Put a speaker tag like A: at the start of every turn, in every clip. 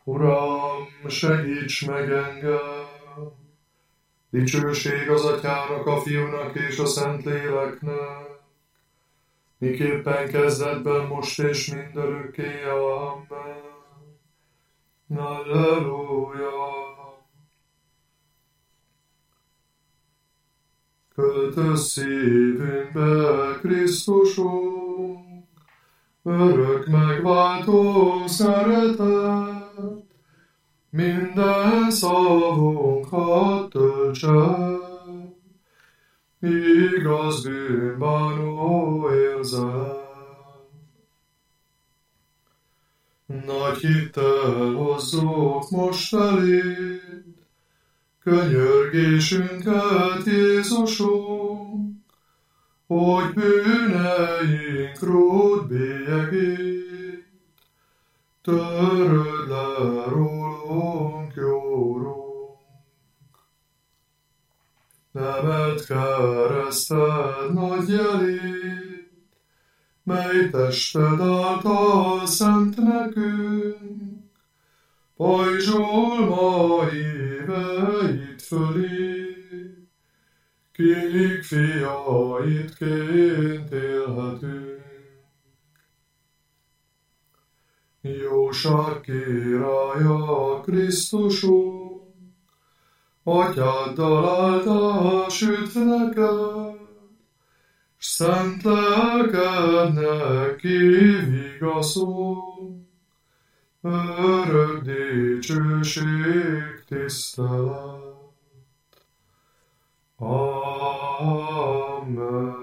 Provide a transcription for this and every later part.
A: Uram, segíts meg engem! Dicsőség az Atyának, a Fiúnak és a Szentléleknek, miképpen kezdetben, most és mindörökké. Amen. Halleluja! Költöz szívünkbe, Krisztusunk, örök megváltó szeretet, minden szavunk hadd töltse, igaz bűnbánó érzet. Nagy hittel hozzuk most eléd, könyörgésünket, Jézusunk, hogy bűneink ród bélyegét, töröd le rólunk, jórunk. Emeld kereszted nagy jelét, mely tested által szent nekünk, pajzsol ma híveit fölé, kik fiaidként élhetünk. Jóság királya, Krisztusunk, Atyáddal áldás üdv neked, s szent lelkednek kivigaszol, örök dicsőség, tisztelet. Amen.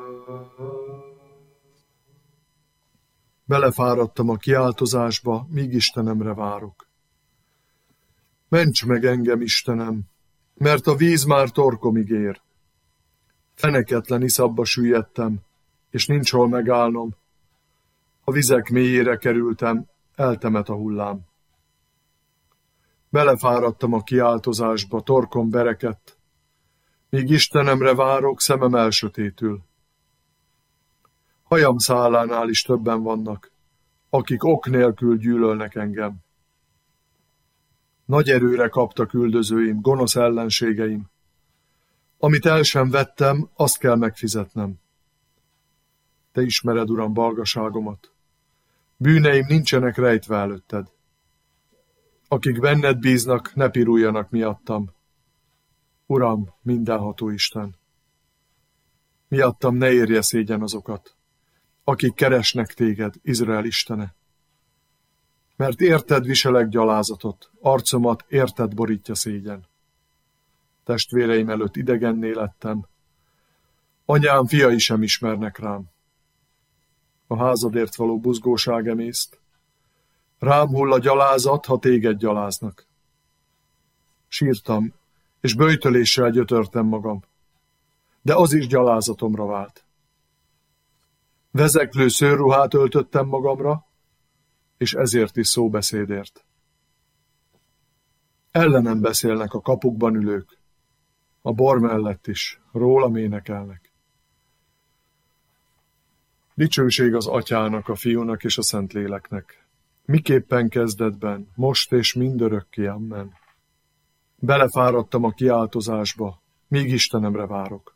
B: Belefáradtam a kiáltozásba, míg Istenemre várok. Ments meg engem, Istenem, mert a víz már torkomig ér. Feneketlen iszapba süllyedtem, és nincs hol megállnom. A vizek mélyére kerültem, eltemet a hullám. Belefáradtam a kiáltozásba, torkom berekedt, míg Istenemre várok, szemem elsötétül. Hajam szálánál is többen vannak, akik ok nélkül gyűlölnek engem. Nagy erőre kaptak üldözőim, gonosz ellenségeim. Amit el sem vettem, azt kell megfizetnem. Te ismered, Uram, balgaságomat. Bűneim nincsenek rejtve előtted. Akik benned bíznak, ne piruljanak miattam. Uram, mindenható Isten! Miattam ne érje szégyen azokat, akik keresnek téged, Izrael Istene. Mert érted viselek gyalázatot, arcomat érted borítja szégyen. Testvéreim előtt idegenné lettem, anyám fiai sem ismernek rám. A házadért való buzgóság emészt, rám hull a gyalázat, ha téged gyaláznak. Sírtam, és böjtöléssel gyötörtem magam, de az is gyalázatomra vált. Vezeklő szőrruhát öltöttem magamra, és ezért is szóbeszédért. Ellenem beszélnek a kapukban ülők, a bor mellett is, rólam énekelnek. Dicsőség az Atyának, a Fiúnak és a Szentléleknek, miképpen kezdetben, most és mindörökké. Amen. Belefáradtam a kiáltozásba, míg Istenemre várok.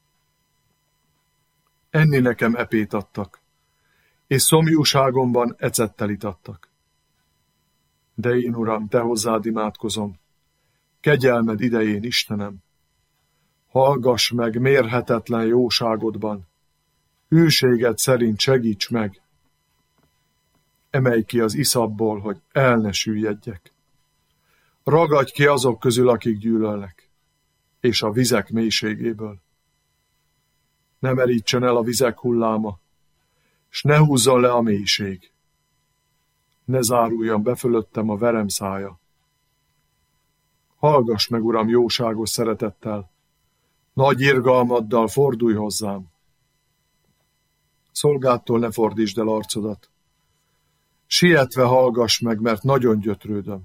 B: Enni nekem epét adtak, és szomjúságomban ecettel itattak. De én, Uram, te hozzád imádkozom, kegyelmed idején, Istenem. Hallgass meg mérhetetlen jóságodban, hűséged szerint segíts meg. Emelj ki az iszapból, hogy el ne süllyedjek. Ragadj ki azok közül, akik gyűlölnek, és a vizek mélységéből. Ne merítsen el a vizek hulláma, s ne húzzon le a mélység. Ne záruljon be fölöttem a verem szája. Hallgass meg, Uram, jóságos szeretettel, nagy irgalmaddal fordulj hozzám. Szolgádtól ne fordítsd el arcodat. Sietve hallgass meg, mert nagyon gyötrődöm.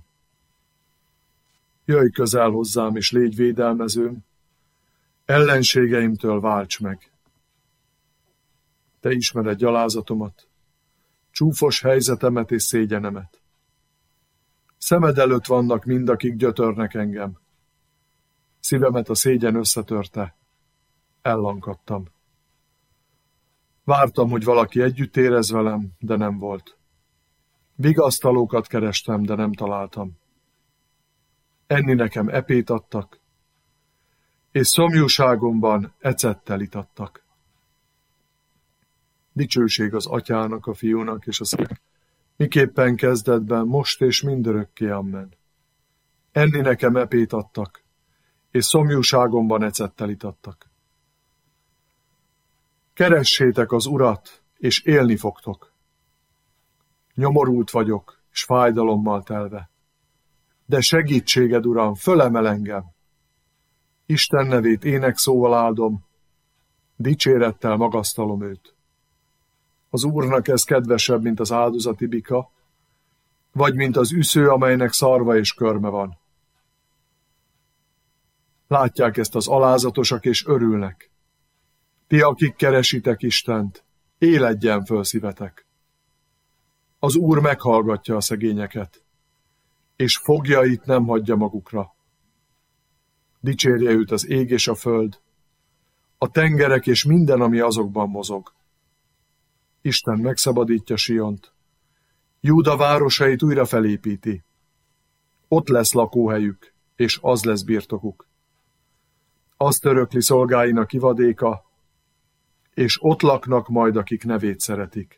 B: Jöjj közel hozzám, és légy védelmezőm, ellenségeimtől válts meg. Te ismered gyalázatomat, csúfos helyzetemet és szégyenemet. Szemed előtt vannak mind, akik gyötörnek engem. Szívemet a szégyen összetörte. Ellankadtam. Vártam, hogy valaki együtt érez velem, de nem volt. Vigasztalókat kerestem, de nem találtam. Enni nekem epét adtak, és szomjúságomban ecettel itattak. Dicsőség az Atyának, a Fiúnak és a Szentnek, miképpen kezdetben, most és mindörökké, amen. Enni nekem epét adtak, és szomjúságomban ecettel itattak. Keressétek az Urat, és élni fogtok. Nyomorult vagyok, és fájdalommal telve. De segítséged, Uram, fölemel engem. Isten nevét énekszóval áldom, dicsérettel magasztalom őt. Az Úrnak ez kedvesebb, mint az áldozati bika, vagy mint az üsző, amelynek szarva és körme van. Látják ezt az alázatosak, és örülnek. Ti, akik keresitek Istent, éledjen föl szívetek. Az Úr meghallgatja a szegényeket, és fogjait nem hagyja magukra. Dicsérje őt az ég és a föld, a tengerek és minden, ami azokban mozog. Isten megszabadítja Siont, Júda városait újra felépíti. Ott lesz lakóhelyük, és az lesz birtokuk. Azt örökli szolgáinak ivadéka, és ott laknak majd, akik nevét szeretik.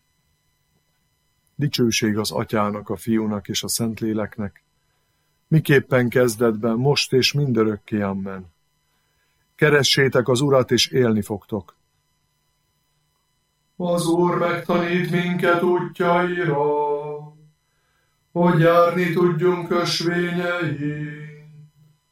B: Dicsőség az Atyának, a Fiúnak és a Szentléleknek, miképpen kezdetben, most és mindörökké, amen. Keressétek az Urat, és élni fogtok.
A: Az Úr megtanít minket útjaira, hogy járni tudjunk ösvényein.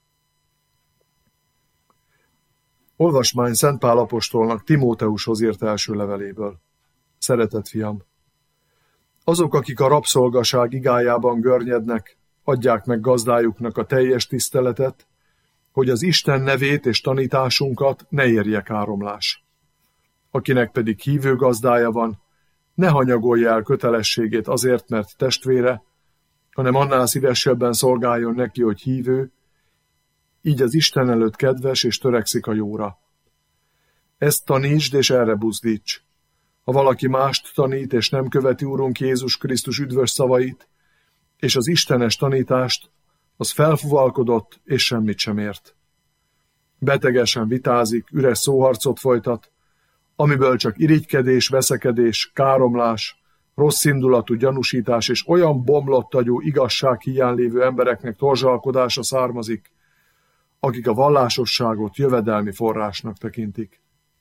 B: Olvasmány Szent Pál apostolnak Timóteushoz írt első leveléből. Szeretett fiam! Azok, akik a rabszolgaság igájában görnyednek, adják meg gazdájuknak a teljes tiszteletet, hogy az Isten nevét és tanításunkat ne érje káromlás. Akinek pedig hívő gazdája van, ne hanyagolja el kötelességét azért, mert testvére, hanem annál szívesebben szolgáljon neki, hogy hívő, így az Isten előtt kedves és törekszik a jóra. Ezt tanítsd és erre buzdíts. Ha valaki mást tanít és nem követi Urunk Jézus Krisztus üdvös szavait, és az istenes tanítást, az felfuvalkodott és semmit sem ért. Betegesen vitázik, üres szóharcot folytat, amiből csak irigykedés, veszekedés, káromlás, rosszindulatú gyanúsítás és olyan bomlott agyú igazság hiány lévő embereknek torzsalkodása származik, akik a vallásosságot jövedelmi forrásnak tekintik.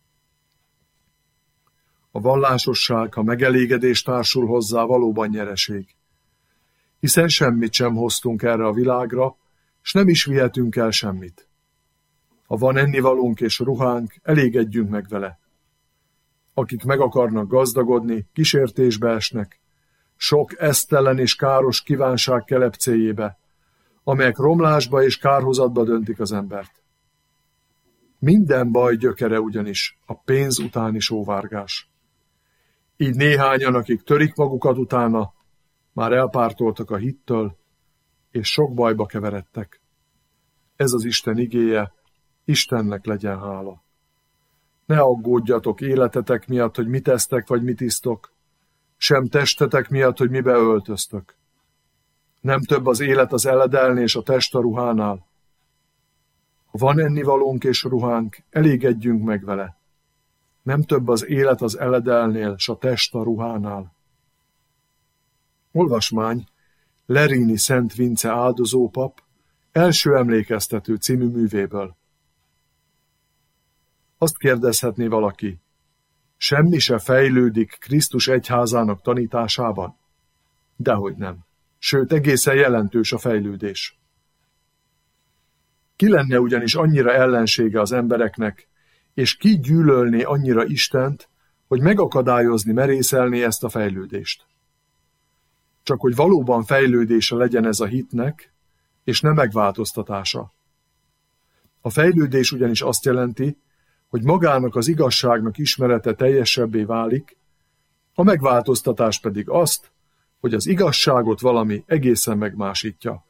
B: A vallásosság, ha megelégedés társul hozzá, valóban nyereség. Hiszen semmit sem hoztunk erre a világra, s nem is vihetünk el semmit. Ha van ennivalónk és ruhánk, elégedjünk meg vele. Akik meg akarnak gazdagodni, kísértésbe esnek, sok esztelen és káros kívánság kelepcéjébe, amelyek romlásba és kárhozatba döntik az embert. Minden baj gyökere ugyanis a pénz utáni sóvárgás. Így néhányan, akik törik magukat utána, már elpártoltak a hittől, és sok bajba keveredtek. Ez az Isten igéje, Istennek legyen hála. Ne aggódjatok életetek miatt, hogy mit esztek vagy mit isztok, sem testetek miatt, hogy mibe öltöztök. Nem több az élet az eledelnél és a test a ruhánál. Ha van ennivalónk és ruhánk, elégedjünk meg vele. Nem több az élet az eledelnél s a test a ruhánál. Olvasmány Lerini Szent Vince áldozópap első emlékeztető című művéből. Azt kérdezhetné valaki, semmi se fejlődik Krisztus egyházának tanításában? Dehogy nem. Sőt, egészen jelentős a fejlődés. Ki lenne ugyanis annyira ellensége az embereknek, és ki gyűlölné annyira Istent, hogy megakadályozni merészelné ezt a fejlődést? Csak hogy valóban fejlődése legyen ez a hitnek, és nem megváltoztatása. A fejlődés ugyanis azt jelenti, hogy magának az igazságnak ismerete teljesebbé válik, a megváltoztatás pedig azt, hogy az igazságot valami egészen megmásítja.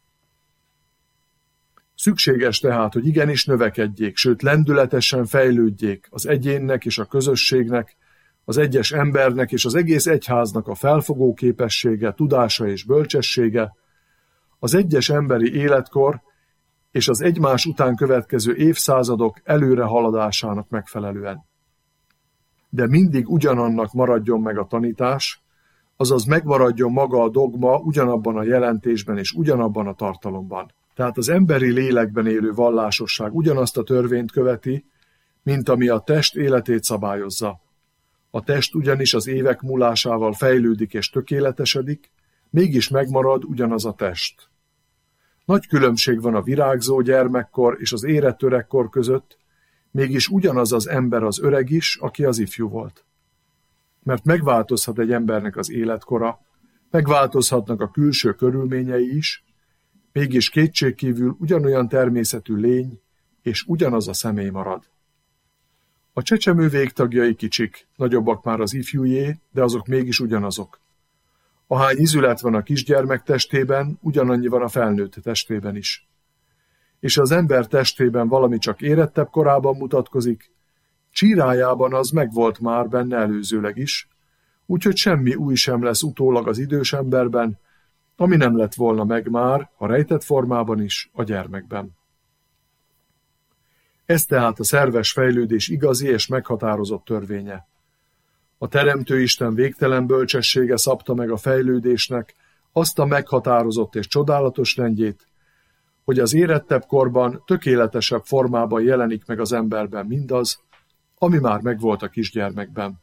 B: Szükséges tehát, hogy igenis növekedjék, sőt lendületesen fejlődjék az egyénnek és a közösségnek, az egyes embernek és az egész egyháznak a felfogó képessége, tudása és bölcsessége, az egyes emberi életkor és az egymás után következő évszázadok előrehaladásának megfelelően. De mindig ugyanannak maradjon meg a tanítás, azaz megmaradjon maga a dogma ugyanabban a jelentésben és ugyanabban a tartalomban. Tehát az emberi lélekben élő vallásosság ugyanazt a törvényt követi, mint ami a test életét szabályozza. A test ugyanis az évek múlásával fejlődik és tökéletesedik, mégis megmarad ugyanaz a test. Nagy különbség van a virágzó gyermekkor és az érett öregkor között, mégis ugyanaz az ember az öreg is, aki az ifjú volt. Mert megváltozhat egy embernek az életkora, megváltozhatnak a külső körülményei is, mégis kétségkívül ugyanolyan természetű lény, és ugyanaz a személy marad. A csecsemő végtagjai kicsik, nagyobbak már az ifjújé, de azok mégis ugyanazok. Ahány izület van a kisgyermek testében, ugyanannyi van a felnőtt testében is. És az ember testében valami csak érettebb korában mutatkozik, csírájában az megvolt már benne előzőleg is, úgyhogy semmi új sem lesz utólag az idős emberben, ami nem lett volna meg már, a rejtett formában is, a gyermekben. Ez tehát a szerves fejlődés igazi és meghatározott törvénye. A Teremtő Isten végtelen bölcsessége szabta meg a fejlődésnek azt a meghatározott és csodálatos rendjét, hogy az érettebb korban tökéletesebb formában jelenik meg az emberben mindaz, ami már megvolt a kisgyermekben.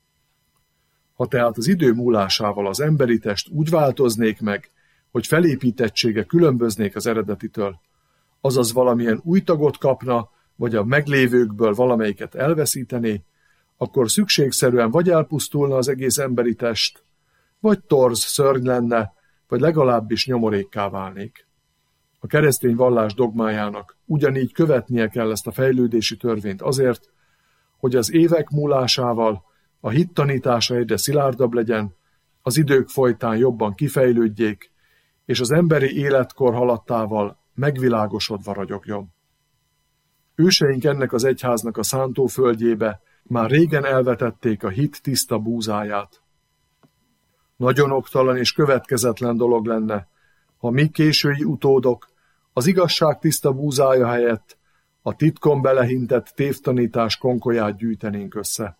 B: Ha tehát az idő múlásával az emberi test úgy változnék meg, hogy felépítettsége különböznék az eredetitől, azaz valamilyen új tagot kapna, vagy a meglévőkből valamelyiket elveszítené, akkor szükségszerűen vagy elpusztulna az egész emberi test, vagy torz szörny lenne, vagy legalábbis nyomorékká válnék. A keresztény vallás dogmájának ugyanígy követnie kell ezt a fejlődési törvényt azért, hogy az évek múlásával a hit tanítása egyre szilárdabb legyen, az idők folytán jobban kifejlődjék, és az emberi életkor haladtával megvilágosodva ragyogjon. Őseink ennek az egyháznak a szántóföldjébe már régen elvetették a hit tiszta búzáját. Nagyon oktalan és következetlen dolog lenne, ha mi késői utódok az igazság tiszta búzája helyett a titkon belehintett tévtanítás konkolyát gyűjtenénk össze.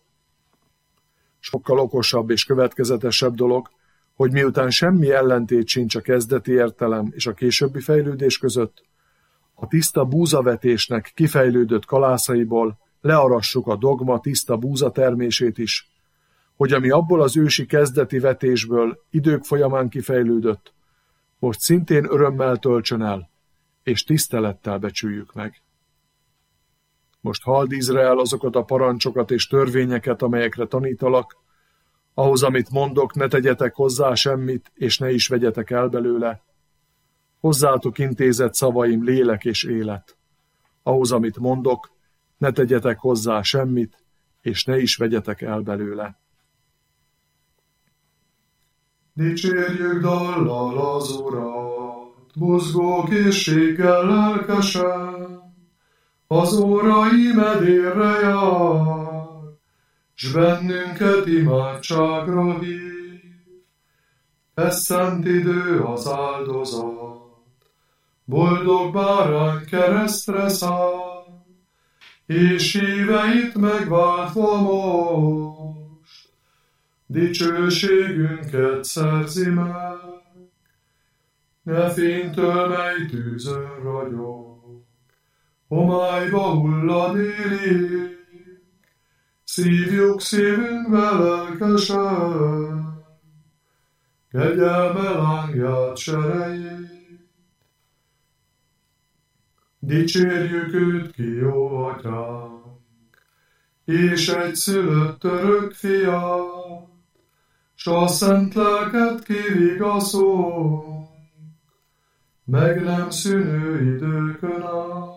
B: Sokkal okosabb és következetesebb dolog, hogy miután semmi ellentét sincs a kezdeti értelem és a későbbi fejlődés között, a tiszta búzavetésnek kifejlődött kalászaiból learassuk a dogma tiszta búza termését is, hogy ami abból az ősi kezdeti vetésből idők folyamán kifejlődött, most szintén örömmel töltsön el, és tisztelettel becsüljük meg. Most halld Izrael azokat a parancsokat és törvényeket, amelyekre tanítalak, ahhoz, amit mondok, ne tegyetek hozzá semmit, és ne is vegyetek el belőle. Hozzátok intézett szavaim lélek és élet. Ahhoz, amit mondok, ne tegyetek hozzá semmit, és ne is vegyetek el belőle.
A: Dicsérjük dallal az Urat, buzgó készséggel lelkesen, az óra imedérre jár, s bennünket imádságra hív. Ez szent idő az áldozat, boldog bárány keresztre száll, és híveit megváltva most, dicsőségünket szerzi meg. Ne fénytől, mely tűzön ragyog, homályba hullad érik, szívjuk szívünkbe lelkesen, kegyelme lángját serejét. Dicsérjük őt ki, jó atyánk, és egyszülött örök fiát, s a szent lelket kivigaszolunk, meg nem szűnő időkön át.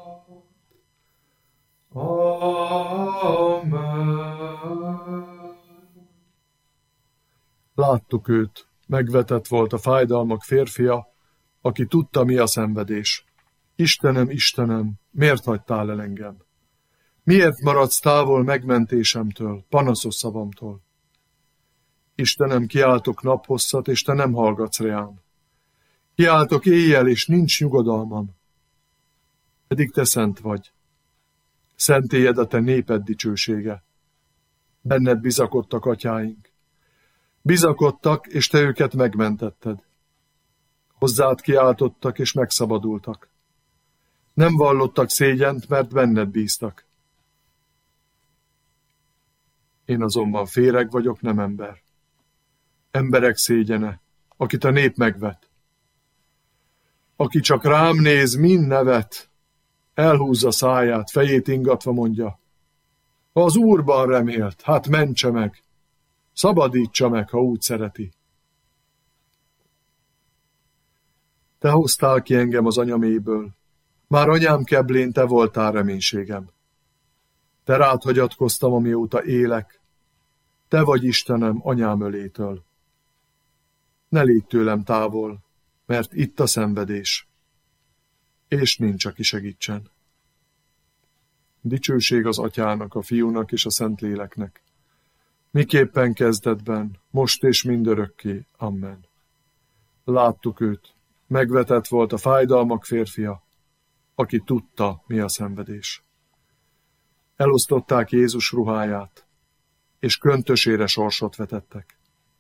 A: Amen.
B: Láttuk őt, Megvetett volt a fájdalmak férfia, aki tudta, mi a szenvedés. Istenem, Istenem, miért hagytál el engem? Miért maradsz távol megmentésemtől, panaszos szavamtól? Istenem, kiáltok naphosszat, és te nem hallgatsz reám. Kiáltok éjjel, és nincs nyugodalmam. Pedig te szent vagy. Szentélyed a te néped dicsősége. Benned bizakodtak atyáink. Bizakodtak, és te őket megmentetted. Hozzád kiáltottak, és megszabadultak. Nem vallottak szégyent, mert benned bíztak. Én azonban féreg vagyok, nem ember. Emberek szégyene, akit a nép megvet. Aki csak rám néz, mind nevet, elhúzza száját, fejét ingatva mondja. Az Úrban remélt, hát mentse meg, szabadítsa meg, ha úgy szereti. Te hoztál ki engem az anyaméből, már anyám keblén te voltál reménységem. Te rád hagyatkoztam, amióta élek, te vagy Istenem anyám ölétől. Ne légy tőlem távol, mert itt a szenvedés, és nincs, aki segítsen. Dicsőség az Atyának, a Fiúnak és a Szentléleknek, miképpen kezdetben, most és mindörökké. Amen. Láttuk őt, megvetett volt a fájdalmak férfia, aki tudta, mi a szenvedés. Elosztották Jézus ruháját, és köntösére sorsot vetettek.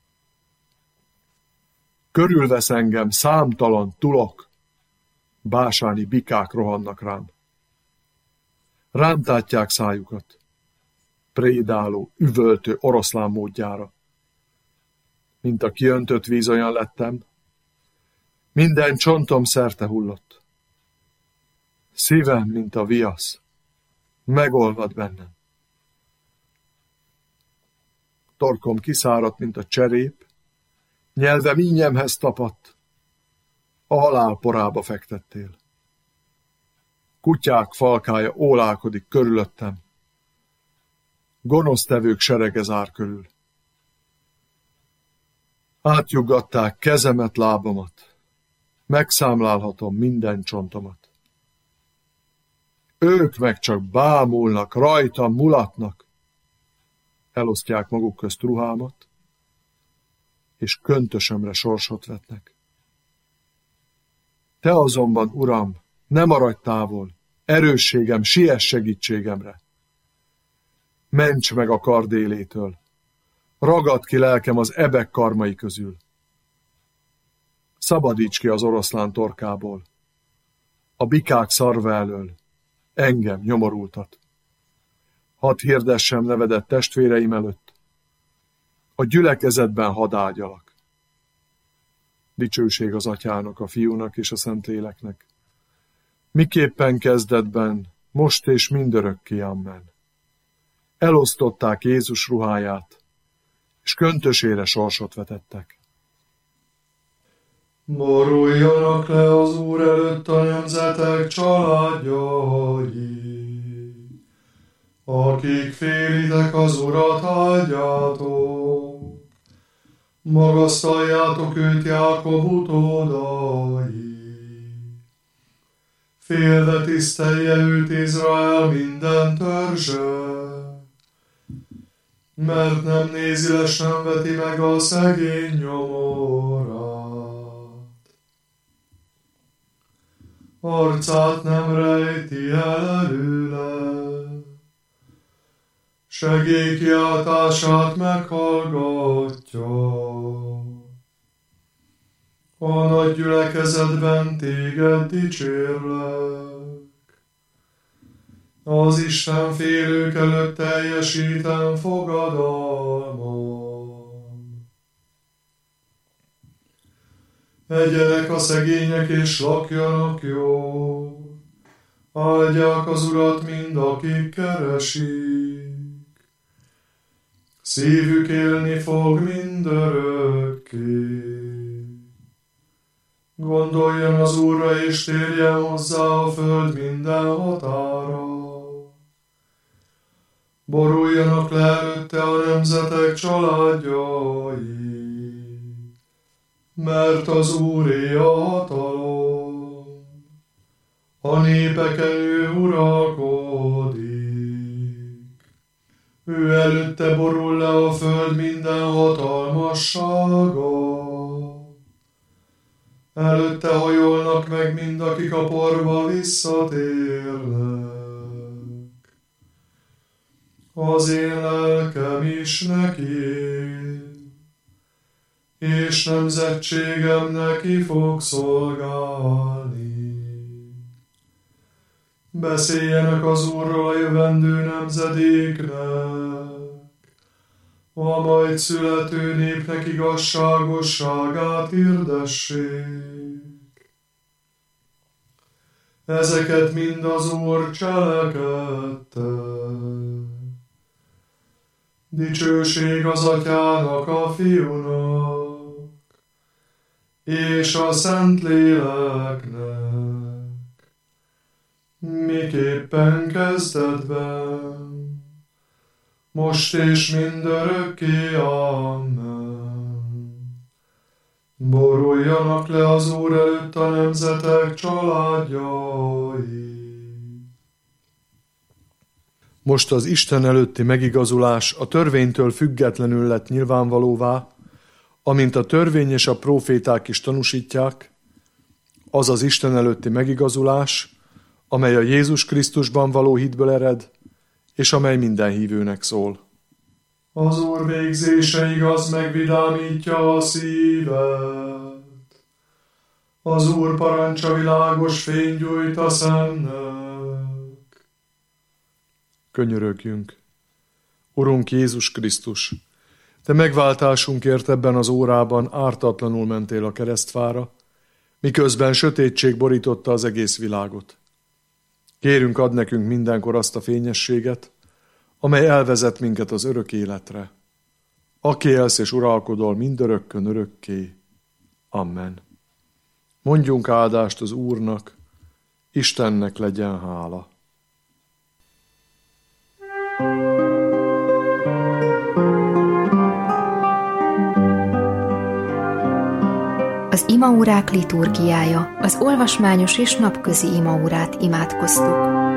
B: Körülvesz engem számtalan tulok, básáni bikák rohannak rám. Rám tátják szájukat, prédáló, üvöltő oroszlán módjára. Mint a kiöntött víz olyan lettem, minden csontom szerte hullott. Szívem, mint a viasz, megolvad bennem. Torkom kiszáradt, mint a cserép, nyelvem ínyemhez tapadt, a halál porába fektettél. Kutyák falkája ólálkodik körülöttem, gonosztevők serege zár körül. Átjuggatták kezemet, lábamat, megszámlálhatom minden csontomat. Ők meg csak bámulnak, rajtam mulatnak, elosztják maguk közt ruhámat, és köntösömre sorsot vetnek. Te azonban, Uram, ne maradj távol, erősségem, siess segítségemre. Ments meg a kard élétől, ragadd ki lelkem az ebek karmai közül. Szabadíts ki az oroszlán torkából, a bikák szarva elől, engem, nyomorultat. Hadd hirdessem nevedet testvéreim előtt, a gyülekezetben hadd áldjalak. Dicsőség az Atyának, a Fiúnak és a Szentléleknek, miképpen kezdetben, most és mindörökké. Amen. Elosztották Jézus ruháját, és köntösére sorsot vetettek.
A: Boruljanak le az Úr előtt a nemzetek családjai, akik félitek az Urat, áldjátok. Magasztaljátok őt, Jákob utódai. Félve tisztelje őt Izrael minden törzse, mert nem nézi le, s nem veti meg a szegény nyomorát. Arcát nem rejti el előle, segélykiáltását meghallgatja. A nagy gyülekezetben téged dicsérlek, az Isten félők előtt teljesítem fogadalmam. Egyenek a szegények és lakjanak jól, áldják az Urat mind, akik keresik. Szívük élni fog mindörökké. Gondoljon az Úrra, és térjen hozzá a föld minden határa. Boruljanak le előtte a nemzetek családjai. mert az Úré a hatalom, a népeken ő uralkodik. Ő előtte borul le a föld minden hatalmassága. Előtte hajolnak meg mind, akik a porba visszatérnek. Az én lelkem is neki, és nemzetségem neki fog szolgálni. Beszéljenek az Úrról a jövendő nemzedéknek, a majd születő népnek igazságosságát hirdessék. Ezeket mind az Úr cselekedte. Dicsőség az Atyának, a Fiúnak, és a Szentléleknek, miképpen kezdetben, most és mindörökké, amen. Boruljanak le az Úr előtt a nemzetek családjai.
B: Most az Isten előtti megigazulás a törvénytől függetlenül lett nyilvánvalóvá, amint a törvény és a próféták is tanúsítják, az az Isten előtti megigazulás, amely a Jézus Krisztusban való hitből ered, és amely minden hívőnek szól.
A: Az Úr végzése igaz, megvidámítja a szívet. Az Úr parancsa világos fényt gyújt a szemnek.
B: Könyörögjünk. Urunk Jézus Krisztus, Te megváltásunkért ebben az órában ártatlanul mentél a keresztfára, miközben sötétség borította az egész világot. Kérünk, add nekünk mindenkor azt a fényességet, amely elvezet minket az örök életre. Aki élsz és uralkodol mindörökkön örökké. Amen. Mondjunk áldást az Úrnak, Istennek legyen hála.
C: Az imaórák liturgiája, az olvasmányos és napközi imaórát imádkoztuk.